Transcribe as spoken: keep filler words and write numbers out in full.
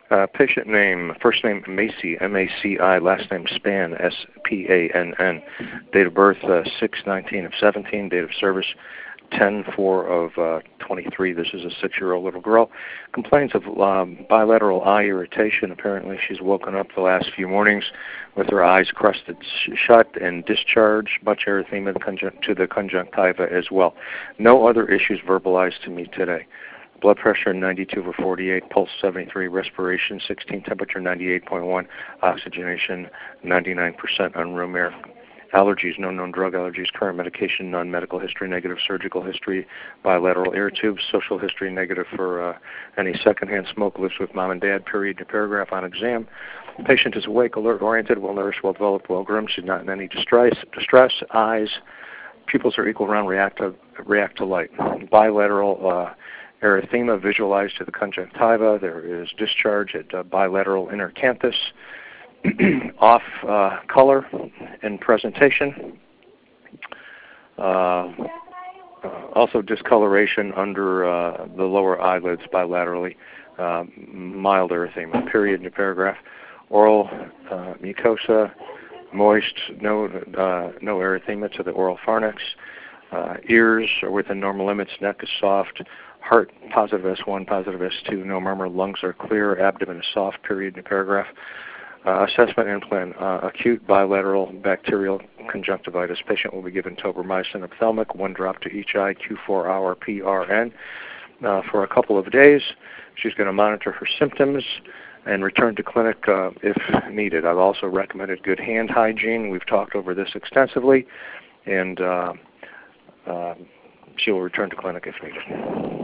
Uh, patient name, first name Macy, M A C I, last name Spann, S P A N N. Date of birth, uh, six nineteen of seventeen. Date of service, ten four of uh, twenty-three. This is a six-year-old little girl. Complains of um, bilateral eye irritation. Apparently she's woken up the last few mornings with her eyes crusted sh shut and discharge, much erythema to the conjunctiva as well. No other issues verbalized to me today. Blood pressure ninety-two over forty-eight, pulse seventy-three, respiration sixteen, temperature ninety-eight point one, oxygenation ninety-nine percent on room air. Allergies, no known drug allergies, current medication, none, medical history negative, surgical history, bilateral ear tubes, social history negative for uh, any secondhand smoke, lives with mom and dad, period to paragraph on exam. Patient is awake, alert, oriented, well-nourished, well-developed, well-groomed. She's not in any distress. distress. Eyes, pupils are equal round, react to, react to light. Bilateral uh, erythema visualized to the conjunctiva. There is discharge at uh, bilateral inner canthus. Off uh, color and presentation. Uh, uh, also discoloration under uh, the lower eyelids bilaterally. Uh, mild erythema, period in the paragraph. Oral uh, mucosa, moist, no, uh, no erythema to the oral pharynx. Uh, ears are within normal limits, neck is soft. Heart, positive S one, positive S two, no murmur. Lungs are clear, abdomen is soft, period in the paragraph. Uh, assessment and plan, uh, acute bilateral bacterial conjunctivitis. Patient will be given tobramycin ophthalmic, one drop to each eye, Q four hour P R N uh, for a couple of days. She's going to monitor her symptoms and return to clinic uh, if needed. I've also recommended good hand hygiene. We've talked over this extensively, and uh, uh, she will return to clinic if needed.